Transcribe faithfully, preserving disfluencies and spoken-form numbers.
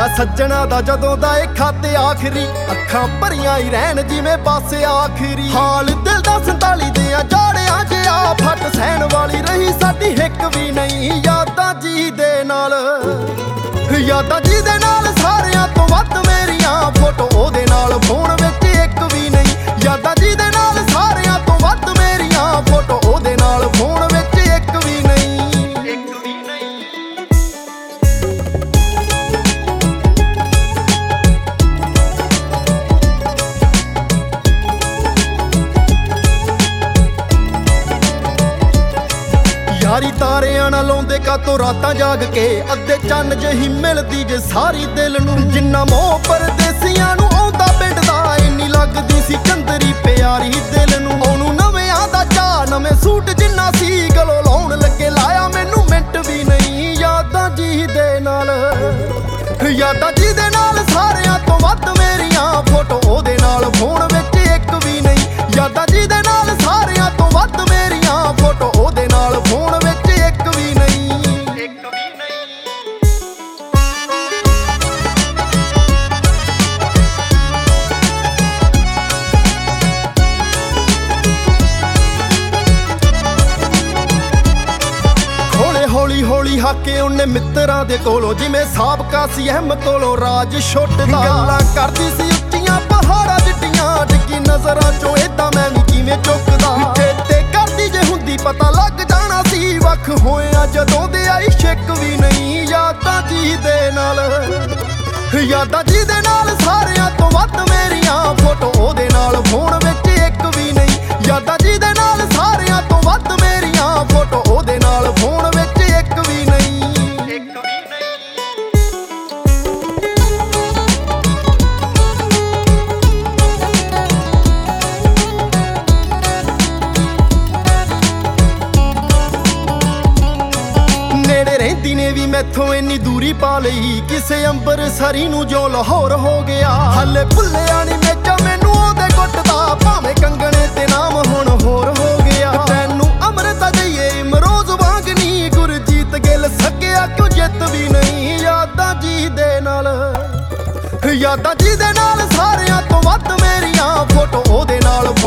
ਹੋਇਆ ਸੱਜਣਾ ਦਾ ਜਦੋਂ ਦਾ ਇਹ ਖਾਤੇ ਆਖਰੀ, ਅੱਖਾਂ ਭਰੀਆਂ ਹੀ ਰਹਿਣ ਜਿਵੇਂ ਬਸ ਆਖਰੀ। ਹਾਲ ਦਿਲ ਦਾ ਸੰਤਾਲੀ ਦੇ ਆ ਜਾੜਿਆਂ ਜਿਹਾ, ਫੱਟ ਸਹਿਣ ਵਾਲੀ ਰਹੀ ਸਾਡੀ ਹਿੱਕ ਵੀ ਨਹੀਂ। ਯਾਦਾਂ ਜੀ ਦੇ ਨਾਲ, ਯਾਦਾਂ ਜੀ ਦੇ ਨਾਲ ਸਾਰਿਆਂ ਤੋਂ ਵੱਧ ਮੇਰੀਆਂ, ਫੋਟੋ ਉਹਦੇ ਨਾਲ ਫੋਨ ਵਿੱਚ ਇੱਕ ਵੀ ਨਹੀਂ। ਯਾਦਾਂ ਜੀ ਦੇ ਨਾਲ ਸਾਰਿਆਂ ਤੋਂ ਵੱਧ ਮੇਰੀਆਂ, ਫੋਟੋ ਉਹਦੇ ਨਾਲ ਫੋਨ ਵਿੱਚ ਇੱਕ ਵੀ ਨਹੀਂ। ਇੱਕ ਵੀ ਨਹੀਂ। ਯਾਰੀ ਤਾਰਿਆਂ ਨਾਲ ਲਾਉਂਦੇ ਕਾਤੋਂ ਰਾਤਾਂ ਜਾਗ ਕੇ, ਅੱਧੇ ਚੰਨ ਜਿਹੀ ਮਿਲਦੀ ਜੇ ਸਾਰੀ ਦਿਲ ਨੂੰ। ਜਿੰਨਾ ਮੋਹ ਪਰਦੇਸੀਆਂ ਨੂੰ ਆਉਂਦਾ ਪਿੰਡ ਦਾ, ਇੰਨੀ ਲੱਗਦੀ ਸੀ ਚੰਦਰੀ ਪਿਆਰੀ ਦਿਲ ਨੂੰ। ਉਹਨੂੰ ਨਵਿਆਂ ਦਾ ਚਾਅ, ਨਵੇਂ ਸੂਟ ਜਿੰਨਾ ਸੀ, ਗਲੋਂ ਲਾਉਣ ਲੱਗੇ ਲਾਇਆ ਮੈਨੂੰ ਮਿੰਟ ਵੀ ਨਹੀਂ। ਯਾਦਾਂ ਜੀ ਦੇ ਨਾਲ, ਯਾਦਾਂ ਜੀ ਦੇ ਨਾਲ ਸਾਰਿਆਂ ਤੋਂ ਵੱਧ ਮੇਰੀਆਂ, ਫੋਟੋ ਉਹਦੇ ਨਾਲ ਫੋਨ ਵਿੱਚ ਇੱਕ ਵੀ ਨਹੀਂ। ਯਾਦਾਂ ਜੀ ਦੇ ਨਾਲ ਸਾਰਿਆਂ ਤੋਂ ਵੱਧ ਮੇਰੀਆਂ, ਫੋਟੋ ਉਹਦੇ ਨਾਲ ਫੋਨ ਵਿੱਚ ਇੱਕ ਵੀ ਨਹੀਂ। ਇੱਕ ਵੀ ਨਹੀਂ। ਹੌਲੀ ਹੌਲੀ ਹੌਲੀ ਹਾਕੇ ਉਹਨੇ ਮਿੱਤਰਾਂ ਦੇ ਕੋਲੋਂ, ਜਿਵੇਂ ਸਾਬਕਾ ਸੀ ਅਹਿਮ ਕੋਲੋਂ ਰਾਜ ਛੁੱਟਦਾ। ਗੱਲਾਂ ਕਰਦੀ ਸੀ ਉੱਚੀਆਂ ਪਹਾੜਾਂ ਜਿੱਡੀਆਂ, ਡਿੱਗੀ ਨਜ਼ਰਾਂ ਚੋਂ ਏਦਾਂ ਮੈਂ ਵੀ ਕਿਵੇਂ ਚੁੱਕਦਾ। ਤੇ ਕਰਦੀ ਜੇ ਹੁੰਦੀ ਪਤਾ ਲੱਗ ਜਾਣਾ ਸੀ, ਵੱਖ ਹੋਇਆ ਜਦੋਂ ਦੇ ਆਈ ਛਿੱਕ ਵੀ ਨਹੀਂ। ਯਾਦਾਂ ਜੀ ਦੇ ਨਾਲ, ਯਾਦਾਂ ਜੀ ਦੇ ਨਾਲ ਸਾਰਿਆਂ ਤੋਂ ਵੱਧ ਮੇਰੀਆਂ, ਫੋਟੋ ਉਹਦੇ ਨਾਲ ਫੋਨ ਵਿੱਚ ਇੱਕ ਵੀ ਨਹੀਂ। ਯਾਦਾਂ ਜੀ ਦੇ ਨਾਲ ਸਾਰਿਆਂ ਤੋਂ ਵੱਧ ਮੇਰੀਆਂ, ਫੋਟੋ ਉਹਦੇ ਨਾਲ ਫੋਨ ਵਿੱਚ ਇੱਕ ਵੀ ਨਹੀਂ। ਇੱਕ ਵੀ ਨਹੀਂ। ਨੇੜੇ ਰਹਿੰਦੀ ਨੇ ਵੀ ਮੈਥੋਂ ਇੰਨੀ ਦੂਰੀ ਪਾ ਲਈ, ਕਿਸੇ ਅੰਬਰਸਰੀ ਨੂੰ ਜੋ ਲਾਹੌਰ ਹੋ ਗਿਆ। ਹੱਲੇ ਭੁੱਲਿਆ ਨੀ ਮੇਚਾ ਮੈਨੂੰ ਉਹਦੇ ਗੁੱਟਦਾ, ਭਾਵੇਂ ਕੰਗਣੇ ਤੇ ਨਾਮ ਹੁਣ ਹੋਰ ਹੋ ਗਿਆ। ਤੈਨੂੰ ਅੰਮ੍ਰਿਤਾ ਦਈਏ ਇਮਰੋਜ਼ ਵਾਂਗ ਨੀ, ਗੁਰਜੀਤ ਗਿੱਲ ਸਕਿਆ ਕਿਉਂ ਜਿੱਤ ਵੀ ਨਹੀਂ। ਯਾਦਾਂ ਜੀ ਦੇ ਨਾਲ, ਯਾਦਾਂ ਜੀ ਦੇ ਨਾਲ ਸਾਰਿਆਂ ਤੋਂ ਵੱਧ ਮੇਰੀਆਂ, ਫੋਟੋ ਉਹਦੇ ਨਾਲ